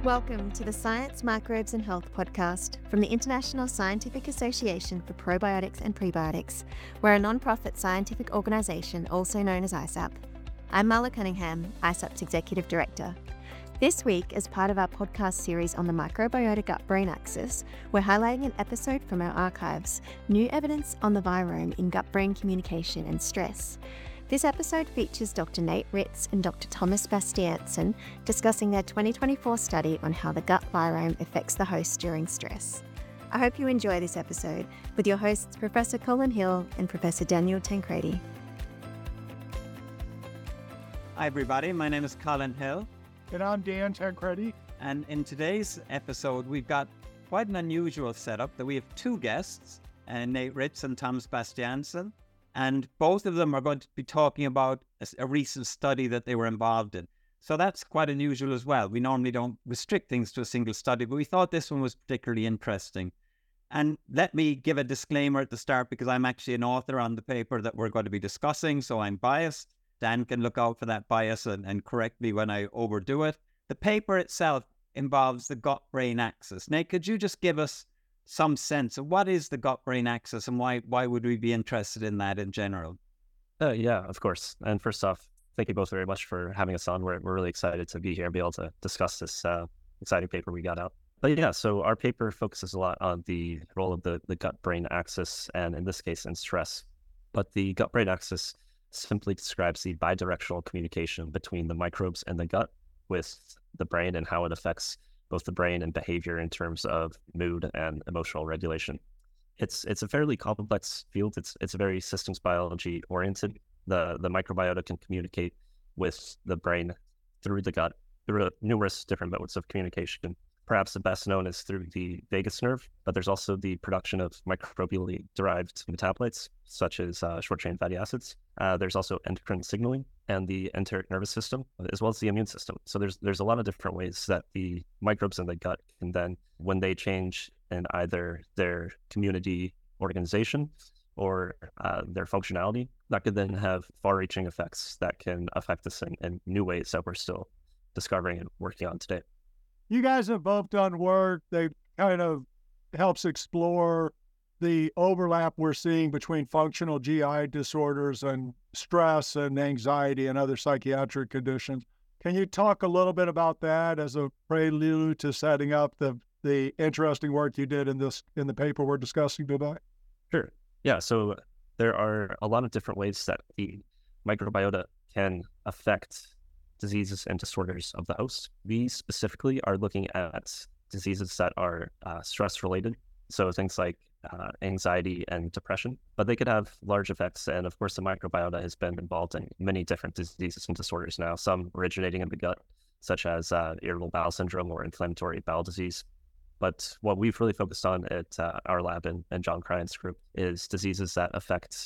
Welcome to the Science, Microbes and Health podcast from the International Scientific Association for Probiotics and Prebiotics. We're a non-profit scientific organisation also known as ISAP. I'm Marla Cunningham, ISAP's Executive Director. This week, as part of our podcast series on the microbiota gut-brain axis, we're highlighting an episode from our archives, New Evidence on the Virome in Gut-Brain Communication and Stress. This episode features Dr. Nate Ritz and Dr. Thomas Bastiansen discussing their 2024 study on how the gut virome affects the host during stress. I hope you enjoy this episode with your hosts Professor Colin Hill and Professor Daniel Tancredi. Hi everybody, my name is Colin Hill. And I'm Dan Tancredi. And in today's episode, we've got quite an unusual setup that we have two guests, Nate Ritz and Thomas Bastiansen. And both of them are going to be talking about a recent study that they were involved in. So that's quite unusual as well. We normally don't restrict things to a single study, but we thought this one was particularly interesting. And let me give a disclaimer at the start because I'm actually an author on the paper that we're going to be discussing, so I'm biased. Dan can look out for that bias and correct me when I overdo it. The paper itself involves the gut-brain axis. Nate, could you just give us some sense of what is the gut-brain axis and why would we be interested in that in general? Yeah, of course. And first off, thank you both very much for having us on. We're really excited to be here and be able to discuss this exciting paper we got out. But yeah, so our paper focuses a lot on the role of the gut-brain axis, and in this case, in stress. But the gut-brain axis simply describes the bidirectional communication between the microbes and the gut with the brain and how it affects both the brain and behavior in terms of mood and emotional regulation. It's a fairly complex field. It's very systems biology oriented. The microbiota can communicate with the brain through the gut, through numerous different modes of communication. Perhaps the best known is through the vagus nerve, but there's also the production of microbially derived metabolites, such as short-chain fatty acids. There's also endocrine signaling and the enteric nervous system, as well as the immune system. So there's a lot of different ways that the microbes in the gut can then, when they change in either their community organization or their functionality, that could then have far-reaching effects that can affect us in new ways that we're still discovering and working on today. You guys have both done work that kind of helps explore the overlap we're seeing between functional GI disorders and stress and anxiety and other psychiatric conditions. Can you talk a little bit about that as a prelude to setting up the interesting work you did in the paper we're discussing today? Sure. Yeah. So there are a lot of different ways that the microbiota can affect diseases and disorders of the host. We specifically are looking at diseases that are stress-related, so things like anxiety and depression, but they could have large effects. And of course, the microbiota has been involved in many different diseases and disorders now, some originating in the gut, such as irritable bowel syndrome or inflammatory bowel disease. But what we've really focused on at our lab and John Cryan's group is diseases that affect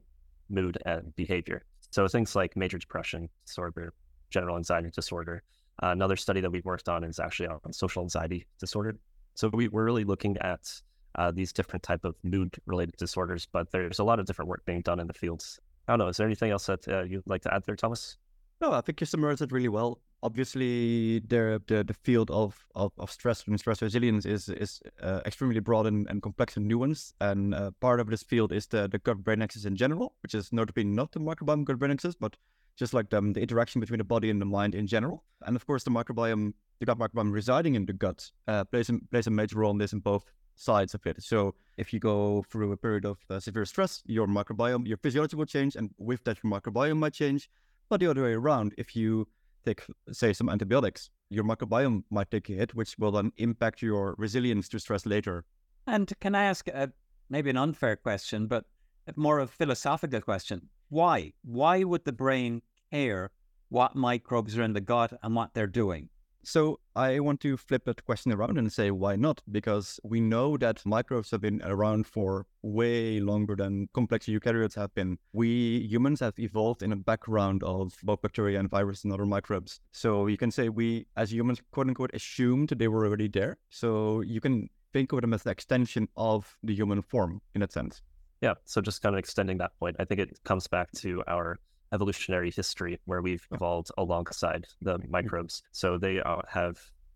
mood and behavior. So things like major depression disorder, general anxiety disorder. Another study that we've worked on is actually on social anxiety disorder. So we're really looking at these different type of mood-related disorders, but there's a lot of different work being done in the fields. I don't know, is there anything else that you'd like to add there, Thomas? No, I think you summarized it really well. Obviously, the field of stress and stress resilience is extremely broad and complex and nuanced. And part of this field is the gut-brain axis in general, which is notably not the microbiome gut-brain axis, but just like the interaction between the body and the mind in general. And of course, the gut microbiome residing in the gut plays a major role in this in both sides of it. So if you go through a period of severe stress, your microbiome, your physiology will change, and with that, your microbiome might change. But the other way around, if you take, say, some antibiotics, your microbiome might take a hit, which will then impact your resilience to stress later. And can I ask maybe an unfair question, but more of a philosophical question? Why? Why would the brain care what microbes are in the gut and what they're doing? So I want to flip that question around and say, why not? Because we know that microbes have been around for way longer than complex eukaryotes have been. We humans have evolved in a background of both bacteria and viruses and other microbes. So you can say we, as humans, quote unquote, assumed they were already there. So you can think of them as the extension of the human form in that sense. Yeah, so just kind of extending that point, I think it comes back to our evolutionary history where we've evolved alongside the microbes. So they have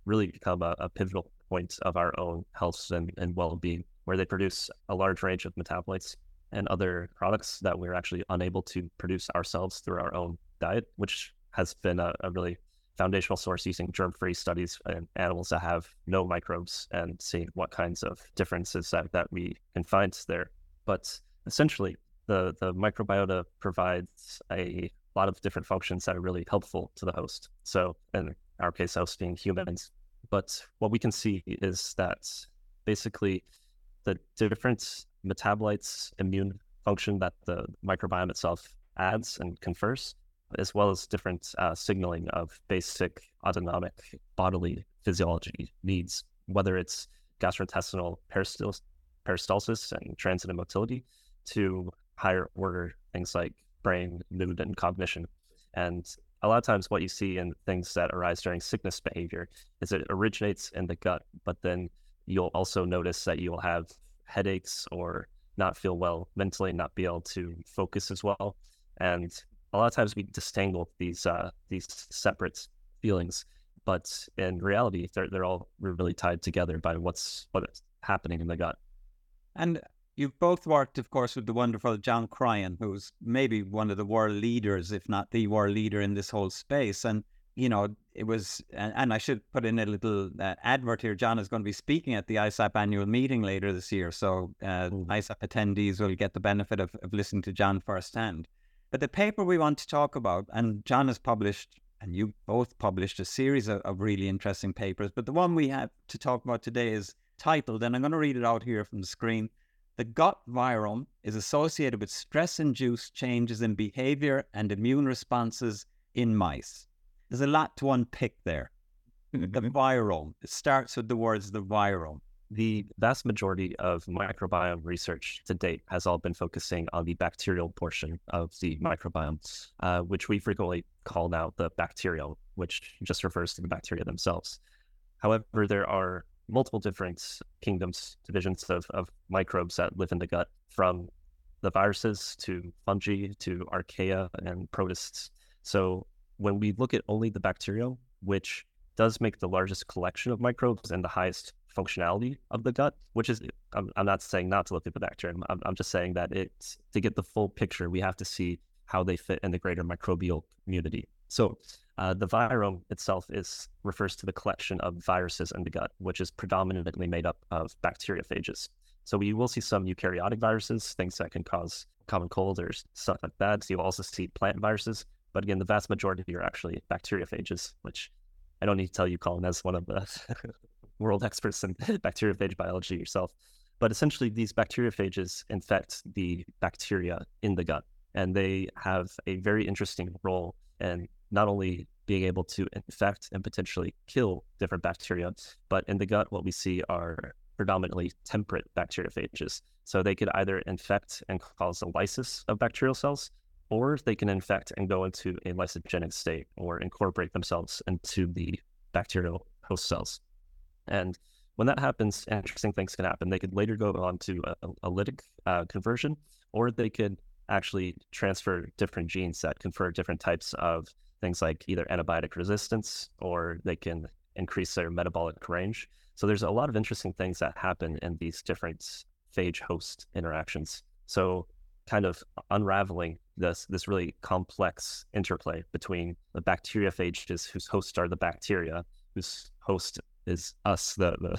really become a pivotal point of our own health and well-being, where they produce a large range of metabolites and other products that we're actually unable to produce ourselves through our own diet, which has been a really foundational source using germ-free studies in animals that have no microbes and seeing what kinds of differences that we can find there. But essentially, the microbiota provides a lot of different functions that are really helpful to the host. So in our case, host being humans. But what we can see is that basically the different metabolites, immune function that the microbiome itself adds and confers, as well as different signaling of basic autonomic bodily physiology needs, whether it's gastrointestinal peristalsis and transit and motility, to higher order things like brain, mood, and cognition. And a lot of times what you see in things that arise during sickness behavior is it originates in the gut, but then you'll also notice that you'll have headaches or not feel well mentally, not be able to focus as well. And a lot of times we disentangle these separate feelings, but in reality, they're all really tied together by what's happening in the gut. And you've both worked, of course, with the wonderful John Cryan, who's maybe one of the world leaders, if not the world leader in this whole space. And, you know, it was, and I should put in a little advert here. John is going to be speaking at the ISAP annual meeting later this year. So ISAP attendees will get the benefit of listening to John firsthand. But the paper we want to talk about, and John has published, and you both published a series of really interesting papers, but the one we have to talk about today is titled, and I'm going to read it out here from the screen, "The gut virome is associated with stress-induced changes in behavior and immune responses in mice." There's a lot to unpick there. The virome, it starts with the words the virome. The vast majority of microbiome research to date has all been focusing on the bacterial portion of the microbiome, which we frequently call now the bacteriome, which just refers to the bacteria themselves. However, there are multiple different kingdoms, divisions of microbes that live in the gut, from the viruses to fungi to archaea and protists. So when we look at only the bacterium, which does make the largest collection of microbes and the highest functionality of the gut, which is, I'm not saying not to look at the bacterium, I'm just saying that to get the full picture, we have to see how they fit in the greater microbial community. So the virome itself refers to the collection of viruses in the gut, which is predominantly made up of bacteriophages. So we will see some eukaryotic viruses, things that can cause common cold or stuff like that. So you'll also see plant viruses. But again, the vast majority are actually bacteriophages, which I don't need to tell you, Colin, as one of the world experts in bacteriophage biology yourself. But essentially, these bacteriophages infect the bacteria in the gut, and they have a very interesting role in not only being able to infect and potentially kill different bacteria, but in the gut, what we see are predominantly temperate bacteriophages. So they could either infect and cause a lysis of bacterial cells, or they can infect and go into a lysogenic state or incorporate themselves into the bacterial host cells. And when that happens, interesting things can happen. They could later go on to a lytic conversion, or they could actually transfer different genes that confer different types of things like either antibiotic resistance, or they can increase their metabolic range. So there's a lot of interesting things that happen in these different phage-host interactions. So kind of unraveling this really complex interplay between the bacteriophages, whose hosts are the bacteria, whose host is us, the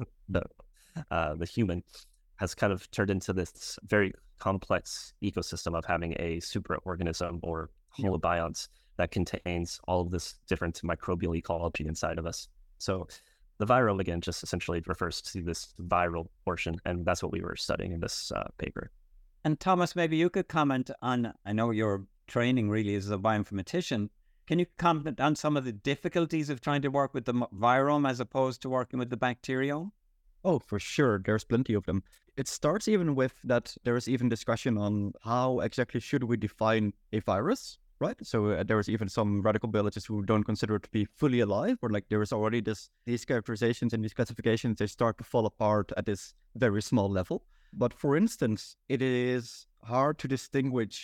human, has kind of turned into this very complex ecosystem of having a superorganism or holobionts that contains all of this different microbial ecology inside of us. So the virome, again, just essentially refers to this viral portion, and that's what we were studying in this paper. And Thomas, maybe you could comment on, I know your training really is as a bioinformatician. Can you comment on some of the difficulties of trying to work with the virome as opposed to working with the bacteriome? Oh, for sure. There's plenty of them. It starts even with that there is even discussion on how exactly should we define a virus, right? So there is even some radical biologists who don't consider it to be fully alive, or like there is already these characterizations and these classifications, they start to fall apart at this very small level. But for instance, it is hard to distinguish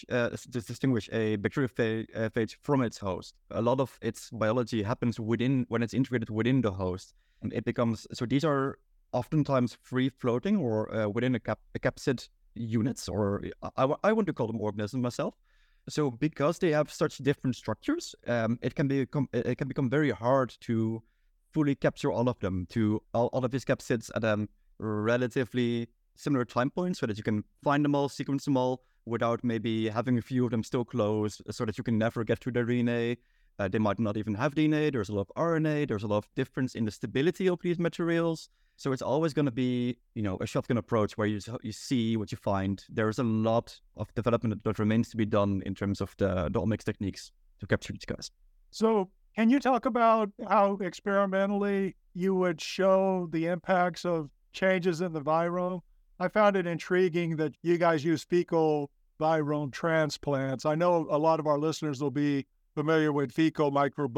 a bacteriophage from its host. A lot of its biology happens when it's integrated within the host, and it becomes so. These are oftentimes free floating or within a capsid units, or I want to call them organisms myself. So because they have such different structures, it can become very hard to fully capture all of them, to all of these capsids at relatively similar time points, so that you can find them all, sequence them all, without maybe having a few of them still close, so that you can never get to their DNA. They might not even have DNA. There's a lot of RNA. There's a lot of difference in the stability of these materials. So it's always going to be, a shotgun approach where you see what you find. There's a lot of development that remains to be done in terms of the omics techniques to capture these guys. So can you talk about how experimentally you would show the impacts of changes in the virome? I found it intriguing that you guys use fecal virome transplants. I know a lot of our listeners will be familiar with fecal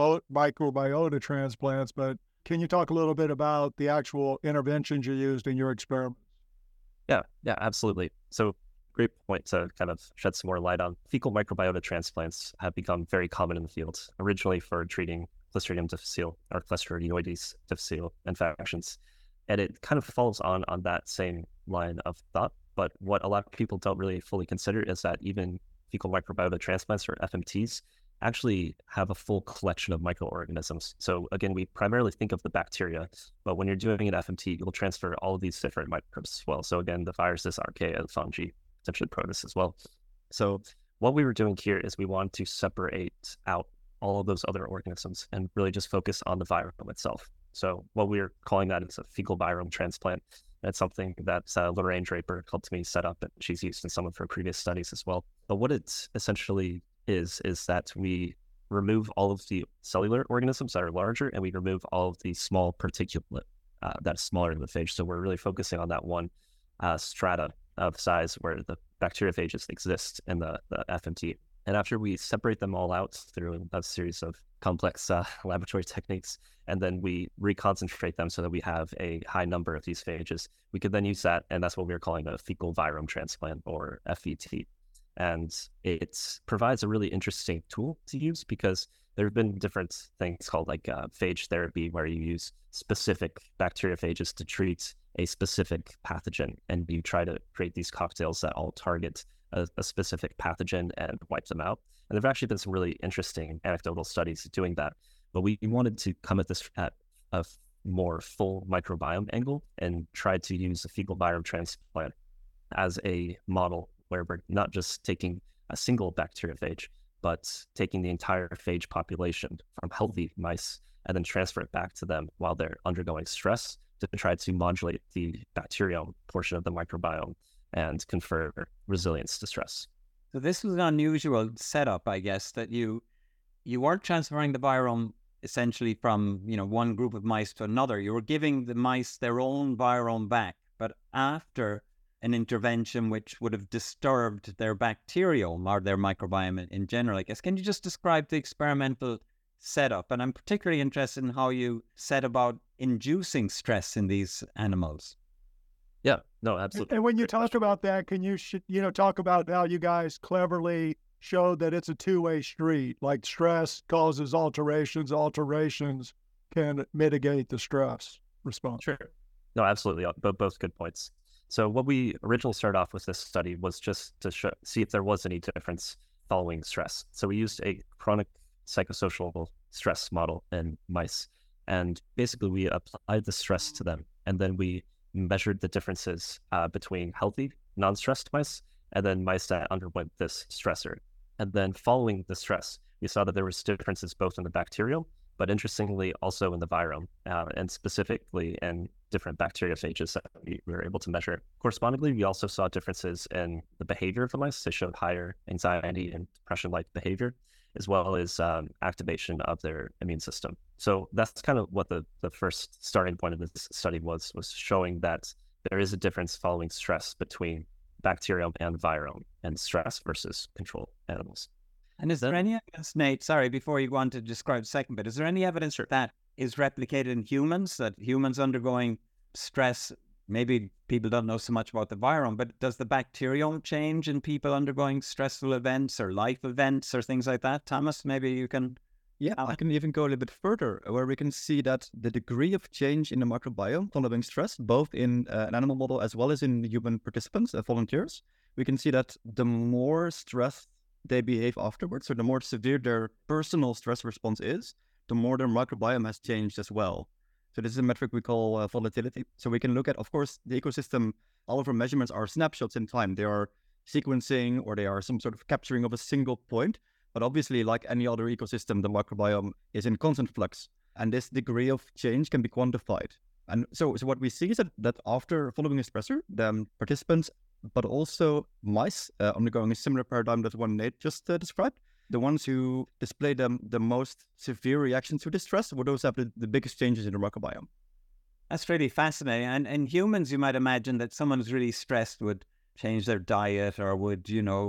microbiota transplants, but can you talk a little bit about the actual interventions you used in your experiments? Yeah, absolutely. So great point to kind of shed some more light on. Fecal microbiota transplants have become very common in the field, originally for treating Clostridium difficile or Clostridioides difficile infections. And it kind of falls on that same line of thought. But what a lot of people don't really fully consider is that even fecal microbiota transplants, or FMTs, actually have a full collection of microorganisms. So again, we primarily think of the bacteria, but when you're doing an FMT, you'll transfer all of these different microbes as well. So again, the viruses, archaea, fungi, potentially protists as well. So what we were doing here is we wanted to separate out all of those other organisms and really just focus on the virome itself. So what we're calling that is a fecal virome transplant. That's something that Lorraine Draper helped me set up, and she's used in some of her previous studies as well. But what it's essentially is that we remove all of the cellular organisms that are larger, and we remove all of the small particulate that's smaller than the phage. So we're really focusing on that one strata of size where the bacteriophages exist in the FMT. And after we separate them all out through a series of complex laboratory techniques, and then we reconcentrate them so that we have a high number of these phages, we could then use that, and that's what we're calling a fecal virome transplant, or FVT. And it provides a really interesting tool to use, because there have been different things called like phage therapy, where you use specific bacteriophages to treat a specific pathogen, and you try to create these cocktails that all target a specific pathogen and wipe them out. And there have actually been some really interesting anecdotal studies doing that. But we wanted to come at this at a more full microbiome angle and try to use a fecal virome transplant as a model where we're not just taking a single bacteriophage, but taking the entire phage population from healthy mice and then transfer it back to them while they're undergoing stress to try to modulate the bacteriome portion of the microbiome and confer resilience to stress. So this was an unusual setup, I guess, that you weren't transferring the virome essentially from one group of mice to another. You were giving the mice their own virome back, but after an intervention which would have disturbed their bacteriome or their microbiome in general, I guess. Can you just describe the experimental setup? And I'm particularly interested in how you set about inducing stress in these animals. Yeah, no, absolutely. And when you talk about that, can you talk about how you guys cleverly showed that it's a two-way street? Like stress causes alterations can mitigate the stress response. Sure. No, absolutely. Both good points. So what we originally started off with this study was just to see if there was any difference following stress. So we used a chronic psychosocial stress model in mice, and basically we applied the stress to them, and then we measured the differences between healthy, non-stressed mice and then mice that underwent this stressor. And then following the stress, we saw that there was differences both in the bacterium, but interestingly also in the virome, and specifically in different bacteriophages that we were able to measure. Correspondingly, we also saw differences in the behavior of the mice. They showed higher anxiety and depression-like behavior, as well as activation of their immune system. So that's kind of what the first starting point of this study was showing that there is a difference following stress between bacterium and virome, and stress versus control animals. And is there any evidence, Nate, sorry, before you go on to describe the second bit, is there any evidence that is replicated in humans, that humans undergoing stress maybe people don't know so much about the virome, but does the bacteriome change in people undergoing stressful events or life events or things like that? Thomas, maybe you can... Yeah, I can even go a little bit further, where we can see that the degree of change in the microbiome following stress, both in an animal model as well as in human participants, volunteers, we can see that the more stressed they behave afterwards, or the more severe their personal stress response is, the more their microbiome has changed as well. So this is a metric we call volatility. So we can look at, of course, the ecosystem. All of our measurements are snapshots in time. They are sequencing, or they are some sort of capturing of a single point. But obviously, like any other ecosystem, the microbiome is in constant flux. And this degree of change can be quantified. And so what we see is that after following a stressor, the participants, but also mice undergoing a similar paradigm that one Nate just described, the ones who display the most severe reactions to distress were those who have the biggest changes in the microbiome. That's really fascinating. And in humans, you might imagine that someone who's really stressed would change their diet, or would,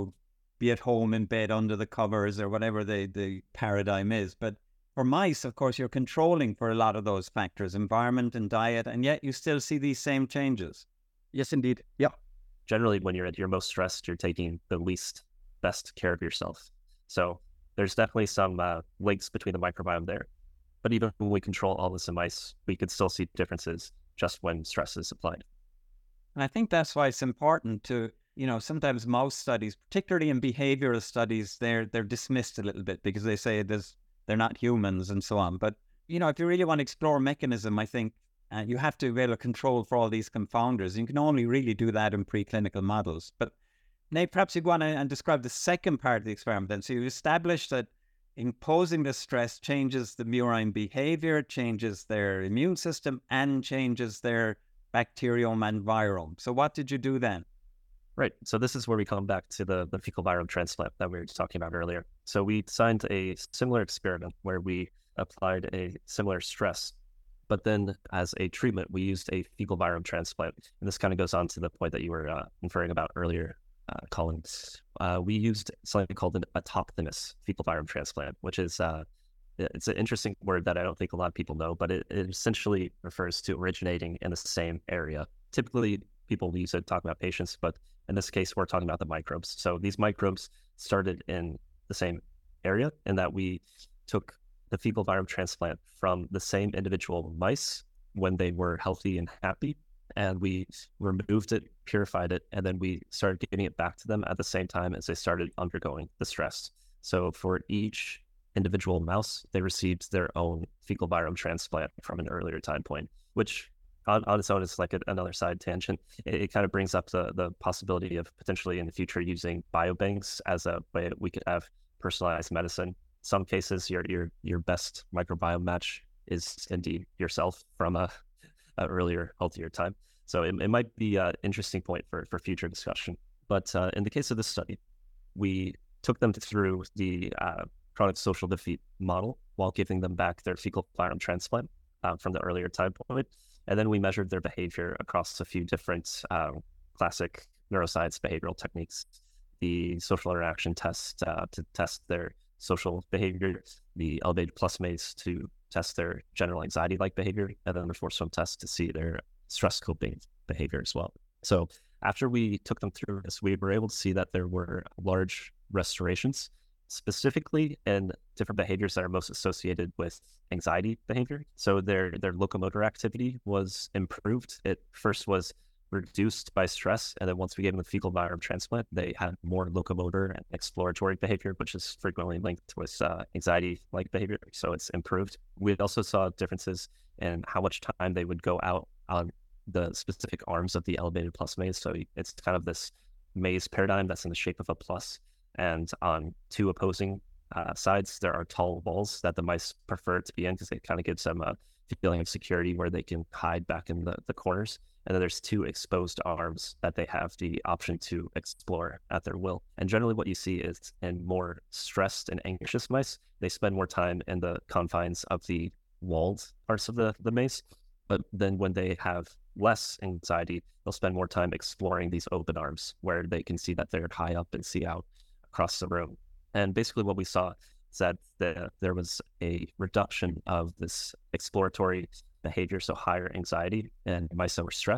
be at home in bed under the covers, or whatever the paradigm is. But for mice, of course, you're controlling for a lot of those factors, environment and diet, and yet you still see these same changes. Yes, indeed. Yeah. Generally, when you're at your most stressed, you're taking the least best care of yourself. So there's definitely some links between the microbiome there. But even when we control all this in mice, we could still see differences just when stress is applied. And I think that's why it's important to, sometimes mouse studies, particularly in behavioral studies, they're dismissed a little bit because they say they're not humans and so on. But, if you really want to explore mechanism, I think you have to be able to control for all these confounders. You can only really do that in preclinical models. But Nate, perhaps you go on and describe the second part of the experiment then. So you established that imposing the stress changes the murine behavior, changes their immune system, and changes their bacteriome and virome. So what did you do then? Right. So this is where we come back to the fecal virome transplant that we were talking about earlier. So we designed a similar experiment where we applied a similar stress, but then as a treatment, we used a fecal virome transplant. And this kind of goes on to the point that you were inferring about earlier, Colin. We used something called an autochthonous fecal virome transplant, which is it's an interesting word that I don't think a lot of people know, but it essentially refers to originating in the same area. Typically, people use it to talk about patients, but in this case, we're talking about the microbes. So these microbes started in the same area, in that we took the fecal virome transplant from the same individual mice when they were healthy and happy, and we removed it, purified it, and then we started giving it back to them at the same time as they started undergoing the stress. So for each individual mouse, they received their own fecal virome transplant from an earlier time point, which on its own is like another side tangent. It kind of brings up the possibility of potentially in the future using biobanks as a way we could have personalized medicine. Some cases, your best microbiome match is indeed yourself from a earlier, healthier time. So it might be an interesting point for future discussion. But in the case of this study, we took them through the chronic social defeat model while giving them back their fecal virome transplant from the earlier time point. And then we measured their behavior across a few different classic neuroscience behavioral techniques. The social interaction test to test their social behavior, the elevated plus maze to test their general anxiety-like behavior, and then the force swim test to see their stress coping behavior as well. So after we took them through this, we were able to see that there were large restorations, specifically in different behaviors that are most associated with anxiety behavior. So their locomotor activity was improved. It first was reduced by stress, and then once we gave them the fecal virome transplant, they had more locomotor and exploratory behavior, which is frequently linked with anxiety-like behavior. So it's improved. We also saw differences in how much time they would go out on the specific arms of the elevated plus maze. So it's kind of this maze paradigm that's in the shape of a plus. And on two opposing sides, there are tall walls that the mice prefer to be in because it kind of gives them a feeling of security where they can hide back in the corners. And then there's two exposed arms that they have the option to explore at their will. And generally what you see is in more stressed and anxious mice, they spend more time in the confines of the walled parts of the maze. But then when they have less anxiety, they'll spend more time exploring these open arms where they can see that they're high up and see out across the room. And basically what we saw is that there was a reduction of this exploratory behavior, so higher anxiety, and mice that were stressed.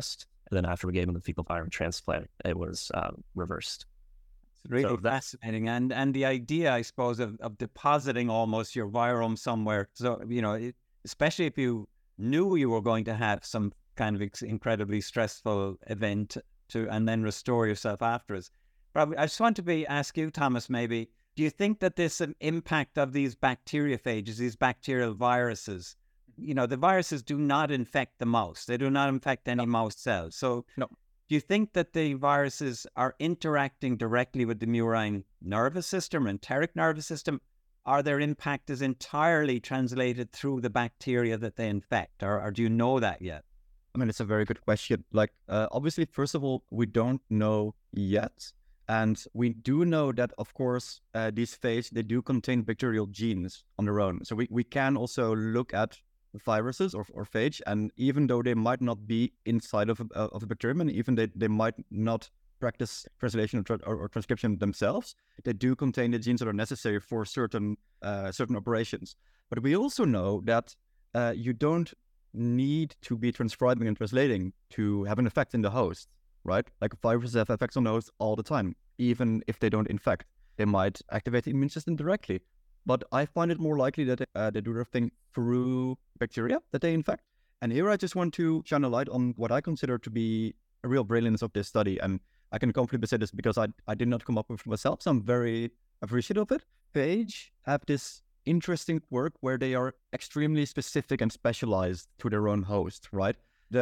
then after we gave him the fecal virus transplant, it was reversed. It's really So fascinating. And the idea, I suppose, of depositing almost your virome somewhere. So, especially if you knew you were going to have some kind of incredibly stressful event and then restore yourself afterwards. But I just want to ask you, Thomas, maybe, do you think that this impact of these bacteriophages, these bacterial viruses, the viruses do not infect the mouse. They do not infect any mouse cells. So No. do you think that the viruses are interacting directly with the murine nervous system, enteric nervous system, or their impact is entirely translated through the bacteria that they infect? Or do you know that yet? I mean, it's a very good question. Obviously, first of all, we don't know yet. And we do know that, of course, these phages, they do contain bacterial genes on their own. So we can also look at viruses or phage, and even though they might not be inside of a bacterium, and even they might not practice translation or transcription themselves, they do contain the genes that are necessary for certain operations. But we also know that you don't need to be transcribing and translating to have an effect in the host. Right? Like viruses have effects on the host all the time, even if they don't infect. They might activate the immune system directly. But I find it more likely that they do their thing through bacteria that they infect. And here I just want to shine a light on what I consider to be a real brilliance of this study. And I can confidently say this because I did not come up with it myself, so I'm very appreciative of it. Phage have this interesting quirk where they are extremely specific and specialized to their own host, right?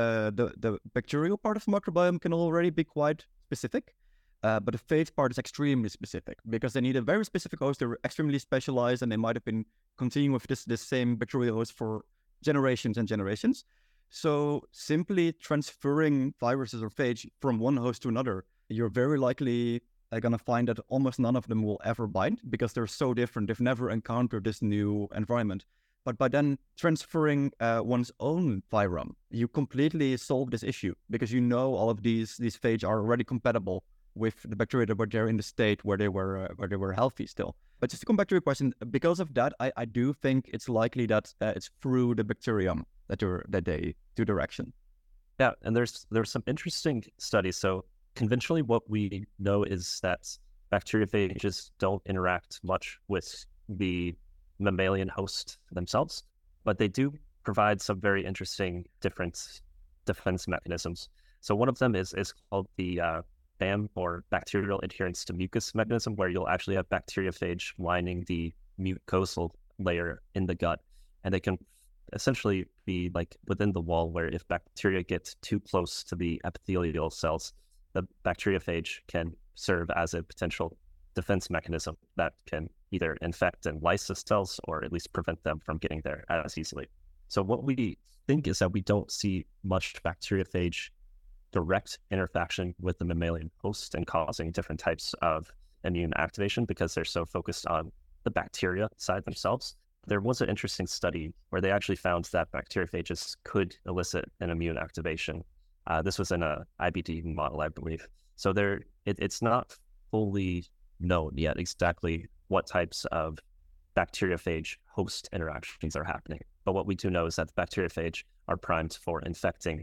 The bacterial part of the microbiome can already be quite specific, but the phage part is extremely specific because they need a very specific host. They're extremely specialized, and they might have been continuing with this same bacterial host for generations and generations. So simply transferring viruses or phage from one host to another, you're very likely going to find that almost none of them will ever bind because they're so different. They've never encountered this new environment. But by then transferring one's own virome, you completely solve this issue because all of these phage are already compatible with the bacteria that were there in the state where they were healthy still. But just to come back to your question, because of that, I do think it's likely that it's through the bacterium that they do the action. Yeah, and there's some interesting studies. So conventionally, what we know is that bacteriophages don't interact much with the mammalian host themselves, but they do provide some very interesting different defense mechanisms. So one of them is called the BAM, or bacterial adherence to mucus mechanism, where you'll actually have bacteriophage lining the mucosal layer in the gut, and they can essentially be like within the wall, where if bacteria get too close to the epithelial cells, the bacteriophage can serve as a potential defense mechanism that can either infect and lyse cells or at least prevent them from getting there as easily. So what we think is that we don't see much bacteriophage direct interaction with the mammalian host and causing different types of immune activation because they're so focused on the bacteria side themselves. There was an interesting study where they actually found that bacteriophages could elicit an immune activation. This was in a IBD model, I believe. So it's not fully known yet exactly what types of bacteriophage host interactions are happening. But what we do know is that the bacteriophage are primed for infecting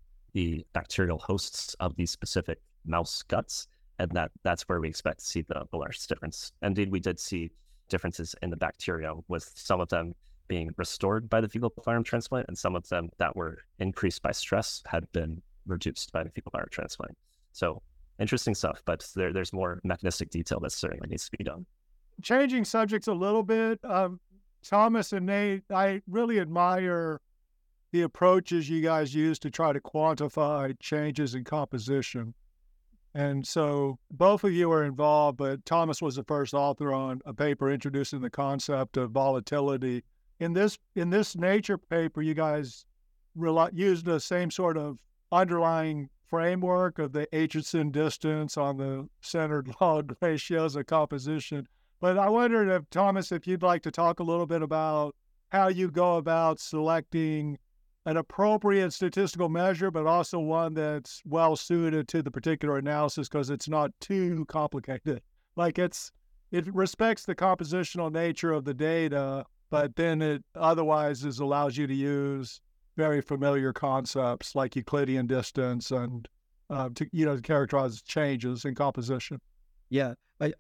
the bacterial hosts of these specific mouse guts, and that's where we expect to see the largest difference. Indeed, we did see differences in the bacteria, with some of them being restored by the fecal virome transplant, and some of them that were increased by stress had been reduced by the fecal virome transplant. So interesting stuff, but there's more mechanistic detail that certainly needs to be done. Changing subjects a little bit, Thomas and Nate, I really admire the approaches you guys use to try to quantify changes in composition. And so both of you are involved, but Thomas was the first author on a paper introducing the concept of volatility. In this Nature paper, you guys used the same sort of underlying framework of the Aitchison distance on the centered log ratios of composition. But I wondered if, Thomas, if you'd like to talk a little bit about how you go about selecting an appropriate statistical measure, but also one that's well suited to the particular analysis because it's not too complicated. Like it respects the compositional nature of the data, but then it otherwise allows you to use very familiar concepts like Euclidean distance and to characterize changes in composition. Yeah,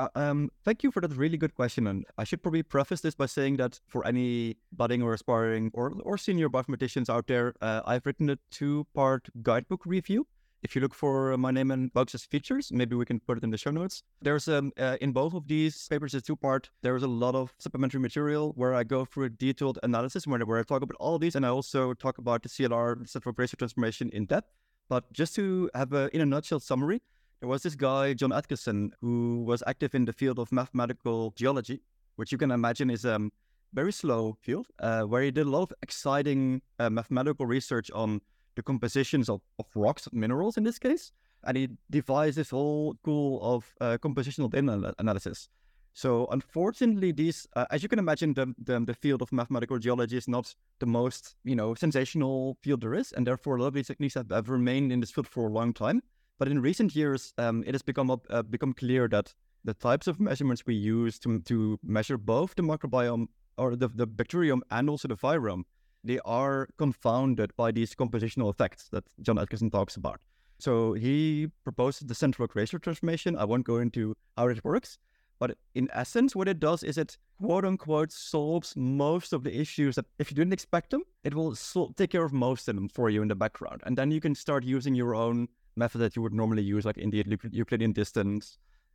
thank you for that really good question. And I should probably preface this by saying that for any budding or aspiring or senior bioinformaticians out there, I've written a 2-part guidebook review. If you look for my name and bugs as features, maybe we can put it in the show notes. There's in both of these papers, it's 2-part. There's a lot of supplementary material where I go through a detailed analysis where I talk about all of these, and I also talk about the CLR, central ratio transformation, in depth. But just to have in a nutshell summary, there was this guy, John Atkinson, who was active in the field of mathematical geology, which you can imagine is a very slow field, where he did a lot of exciting mathematical research on the compositions of rocks, of minerals in this case. And he devised this whole school of compositional data analysis. So unfortunately, these, as you can imagine, the field of mathematical geology is not the most, sensational field there is. And therefore, a lot of these techniques have remained in this field for a long time. But in recent years, it has become clear that the types of measurements we use to measure both the microbiome or the bacterium and also the virome, they are confounded by these compositional effects that John Atkinson talks about. So he proposes the central ratio transformation. I won't go into how it works, but in essence, what it does is it quote unquote solves most of the issues that if you didn't expect them, it will take care of most of them for you in the background. And then you can start using your own method that you would normally use, like in the Euclidean distance.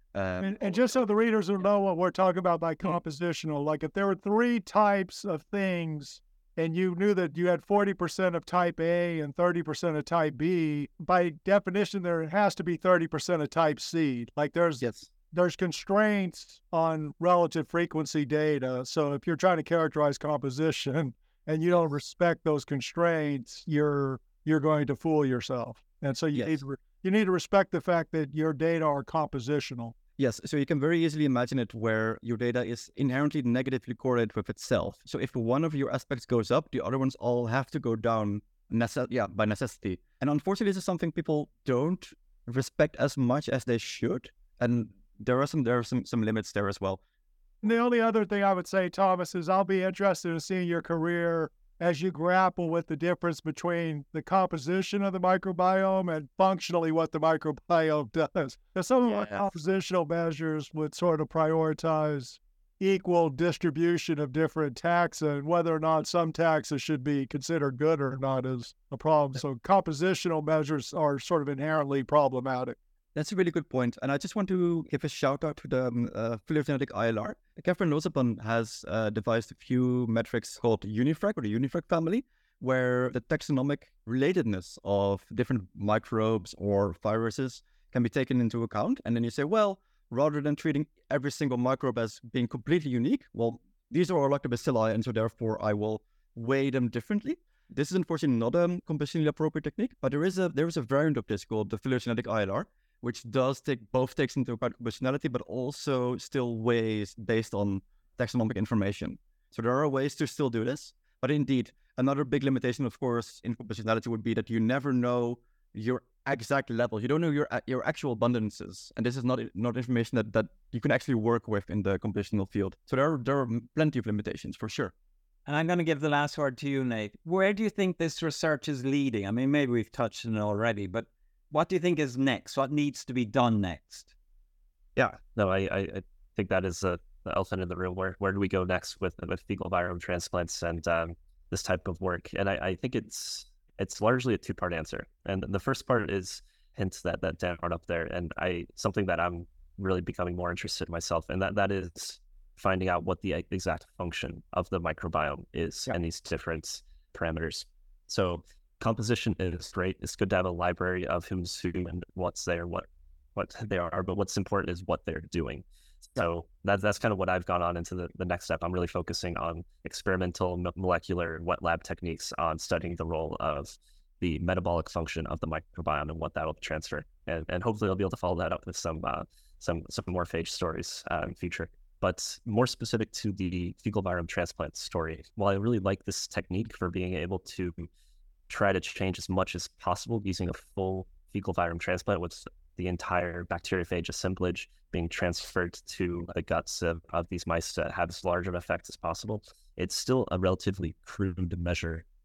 And just so the readers will know what we're talking about by compositional, like if there were 3 types of things and you knew that you had 40% of type A and 30% of type B, by definition, there has to be 30% of type C. Like there's constraints on relative frequency data. So if you're trying to characterize composition and you don't respect those constraints, you're going to fool yourself. And so you need to respect the fact that your data are compositional. Yes, so you can very easily imagine it where your data is inherently negatively correlated with itself. So if one of your aspects goes up, the other ones all have to go down by necessity. And unfortunately, this is something people don't respect as much as they should. And there are some limits there as well. And the only other thing I would say, Thomas, is I'll be interested in seeing your career as you grapple with the difference between the composition of the microbiome and functionally what the microbiome does. Because some of our compositional measures would sort of prioritize equal distribution of different taxa, and whether or not some taxa should be considered good or not is a problem. So compositional measures are sort of inherently problematic. That's a really good point. And I just want to give a shout out to the phylogenetic ILR. Katherine Lozapon has devised a few metrics called UniFrac, or the UniFrac family, where the taxonomic relatedness of different microbes or viruses can be taken into account. And then you say, well, rather than treating every single microbe as being completely unique, well, these are all lactobacilli, and so therefore I will weigh them differently. This is unfortunately not a compositionally appropriate technique, but there is a variant of this called the phylogenetic ILR, which takes into account compositionality, but also still weighs based on taxonomic information. So there are ways to still do this. But indeed, another big limitation, of course, in compositionality would be that you never know your exact levels. You don't know your actual abundances. And this is not information that you can actually work with in the compositional field. So there are plenty of limitations, for sure. And I'm going to give the last word to you, Nate. Where do you think this research is leading? I mean, maybe we've touched on it already, but what do you think is next? What needs to be done next? Yeah, no, I think that is the elephant in the room. Where do we go next with fecal virome transplants and this type of work? And I think it's largely a 2-part answer. And the first part is hints that Dan brought up there, and something that I'm really becoming more interested in myself, and that is finding out what the exact function of the microbiome is and these different parameters. So composition is great. It's good to have a library of who's who and what's there, what they are, but what's important is what they're doing. So that's kind of what I've gone on into the next step. I'm really focusing on experimental molecular wet lab techniques on studying the role of the metabolic function of the microbiome and what that will transfer. And hopefully I'll be able to follow that up with some more phage stories in the future. But more specific to the fecal virome transplant story, while I really like this technique for being able to try to change as much as possible using a full fecal virome transplant with the entire bacteriophage assemblage being transferred to the guts of these mice to have as large of an effect as possible, it's still a relatively crude measure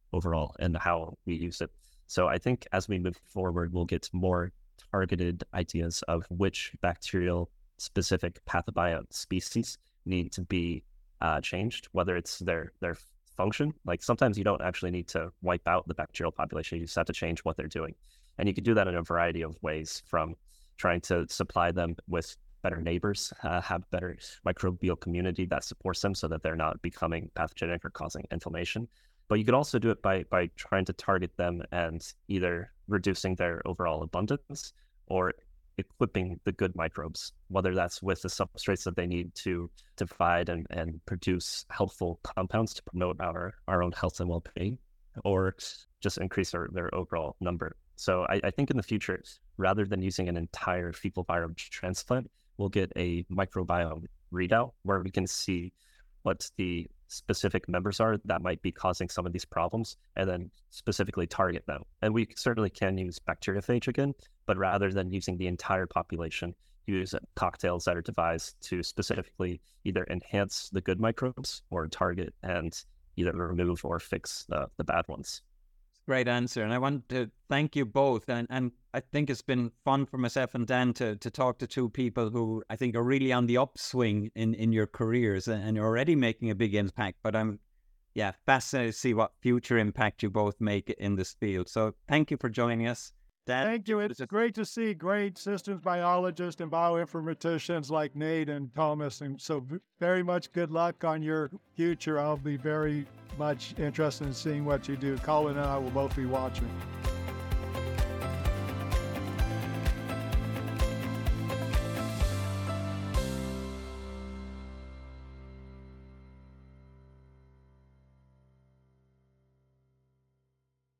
overall and how we use it. So I think as we move forward, we'll get more targeted ideas of which bacterial specific pathobiont species need to be changed, whether it's their function. Like sometimes you don't actually need to wipe out the bacterial population, you just have to change what they're doing. And you can do that in a variety of ways, from trying to supply them with better neighbors, have better microbial community that supports them so that they're not becoming pathogenic or causing inflammation. But you could also do it by trying to target them and either reducing their overall abundance or equipping the good microbes, whether that's with the substrates that they need to divide and produce helpful compounds to promote our own health and well-being, or just increase their overall number. So I think in the future, rather than using an entire fecal viral transplant, we'll get a microbiome readout where we can see what the specific members are that might be causing some of these problems and then specifically target them. And we certainly can use bacteriophage again, but rather than using the entire population, use cocktails that are devised to specifically either enhance the good microbes or target and either remove or fix the bad ones. Great answer. And I want to thank you both. And I think it's been fun for myself and Dan to talk to two people who I think are really on the upswing in your careers and you're already making a big impact. But I'm fascinated to see what future impact you both make in this field. So thank you for joining us. Dan, thank you. It's great to see great systems biologists and bioinformaticians like Nate and Thomas. And so very much good luck on your future. I'll be very much interested in seeing what you do. Colin and I will both be watching.